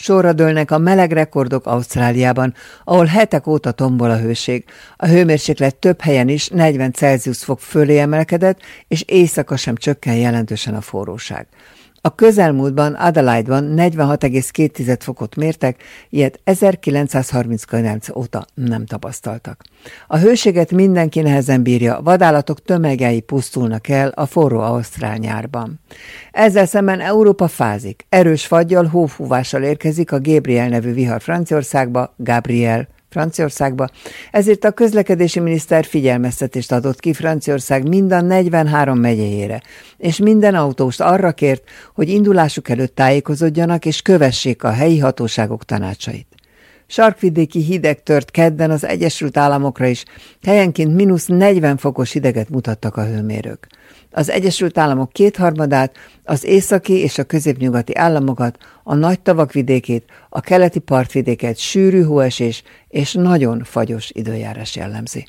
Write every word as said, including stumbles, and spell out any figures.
Sorra dőlnek a meleg rekordok Ausztráliában, ahol hetek óta tombol a hőség. A hőmérséklet több helyen is negyven Celsius fok fölé emelkedett, és éjszaka sem csökken jelentősen a forróság. A közelmúltban Adelaide-ban negyvenhat egész két fokot mértek, ilyet ezerkilencszázharminckilenc óta nem tapasztaltak. A hőséget mindenki nehezen bírja, vadállatok tömegei pusztulnak el a forró ausztrál nyárban. Ezzel szemben Európa fázik. Erős faggyal, hófúvással érkezik a Gabriel nevű vihar Franciaországba, Gabriel Franciaországba, ezért a közlekedési miniszter figyelmeztetést adott ki Franciaország mind a negyvenhárom megyéjére, és minden autóst arra kért, hogy indulásuk előtt tájékozódjanak és kövessék a helyi hatóságok tanácsait. Sarkvidéki hideg tört kedden az Egyesült Államokra is, helyenként mínusz negyven fokos hideget mutattak a hőmérők. Az Egyesült Államok kétharmadát, az északi és a középnyugati államokat, a nagy tavak vidékét, a keleti partvidéket sűrű hóesés és nagyon fagyos időjárás jellemzi.